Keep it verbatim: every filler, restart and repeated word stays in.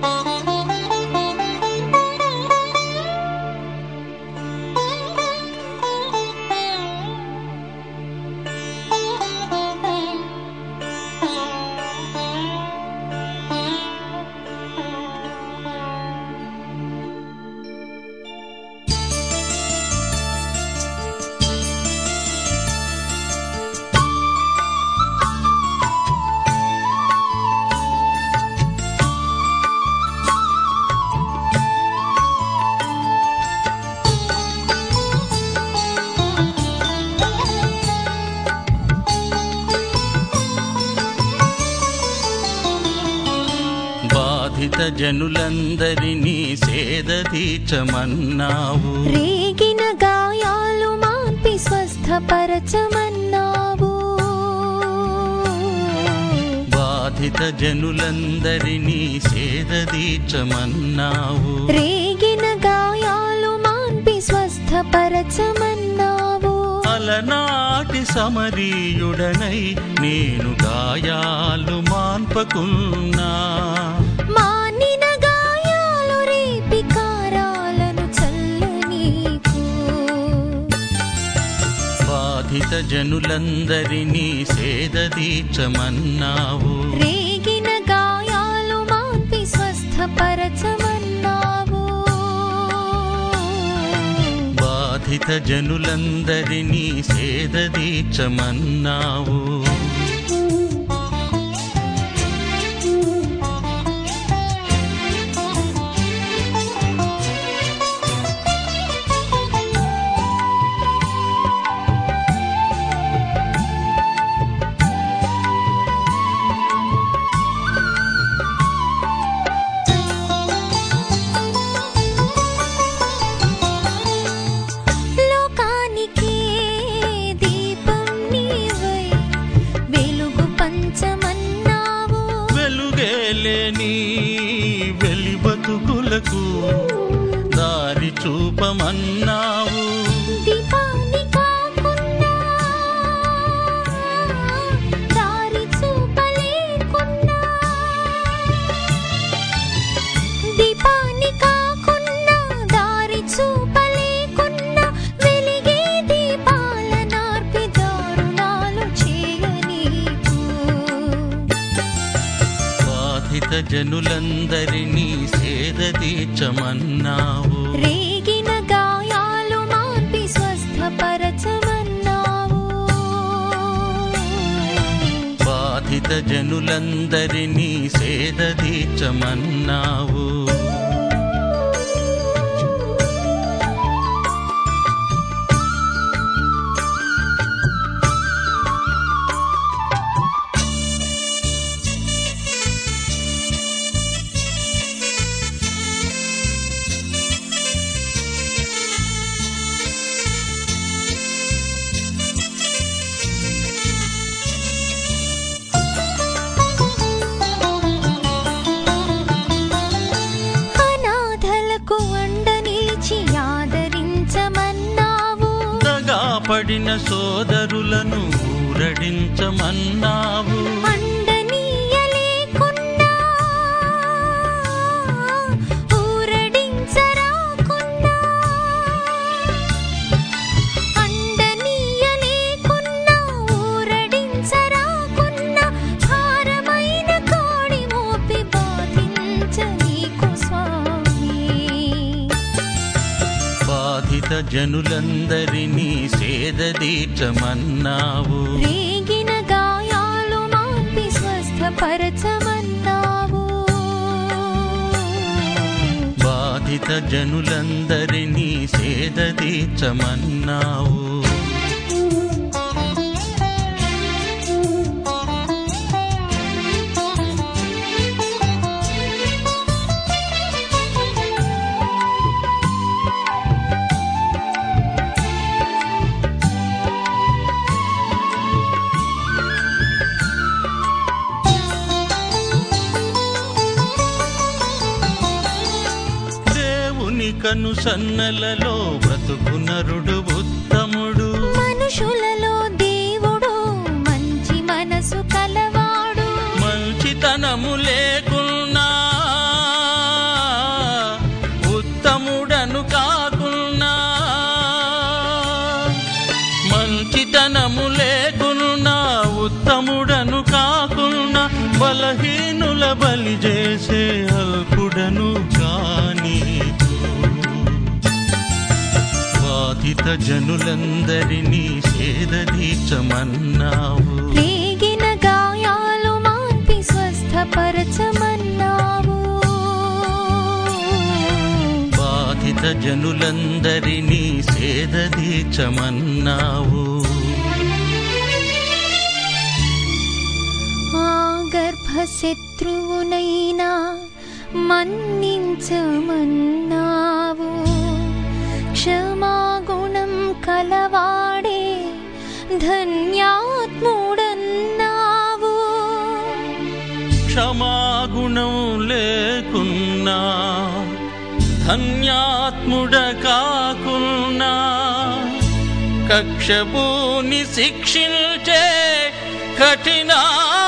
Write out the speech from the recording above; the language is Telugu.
బాధిత జనులందరినీ సేద తీర్చమన్నావు, రేగిన గాయాలు మాన్పి స్వస్థపరచమన్నావు. బాధిత జనులందరినీ సేద తీర్చమన్నావు, రేగిన గాయాలు మాన్పి స్వస్థపరచమన్నావు. అలనాటి సమరీయుడనై నేను గాయాలు మాన్పకున్నా, మానిన గాయాలు రేపి కారాలను చల్లనీకు. బాధిత జనులందరినీ సేద తీర్చమన్నావు, రేగిన గాయాలు మాన్పి స్వస్థపరచమన్నావు. బాధిత జనులందరినీ సేద తీర్చమన్నావు. వెలుగేలేని వెలి బతుకులకు దారి చూపమన్నావు, దీపాన్ని కాకున్నా దారి చూపలేకున్నా, దీపాన్ని కాకున్నా దారి చూపలేకున్నా, వెలిగే దీపాల నార్పి దారుణాలు చేయనీకు. బాధిత జనులందరినీ సేద తీర్చమన్నావు, రేగిన గాయాలు మాన్పి స్వస్థపరచమన్నావు. బాధిత జనులందరినీ సేద తీర్చమన్నావు. పడిన సోదరులను ఊరడించమన్నావు, అండనీయలేకున్నా ఊరడించరాకున్నా, అండనీయలేకున్నా ఊరడించరాకున్నా, భారమైన కోడి మోపి బాధించ నీకు స్వామి. బాధిత జనులందరినీ సేద తీర్చమన్నావు, రేగిన గాయాలు మాన్పి స్వస్థపరచమన్నావు. బాధిత జనులందరినీ సేద తీర్చమన్నావు. కను సన్నలలో బ్రతుకు నరుడు ఉత్తముడు, మనుషులలో దేవుడు మంచి మనసు కలవాడు. మంచితనము లేకున్నా జాలి చేసే అల్పుడను కానీదు. బాధిత జనులందరినీ సేదదీర్చమన్నావు. రేగిన గాయాలు మాన్పి స్వస్థపరచమన్నావు. బాధిత జనులందరినీ సేదదీర్చమన్నావు. ఆ గర్భశత్రువునైనా మన్నించమన్నావు. క్షమాగుణం కలవాడే ధన్యాత్ముడన్నావు. క్షమాగుణం లేకున్నా ధన్యాత్ముడ కాకున్నా కక్షభూని శిక్షించే కఠినా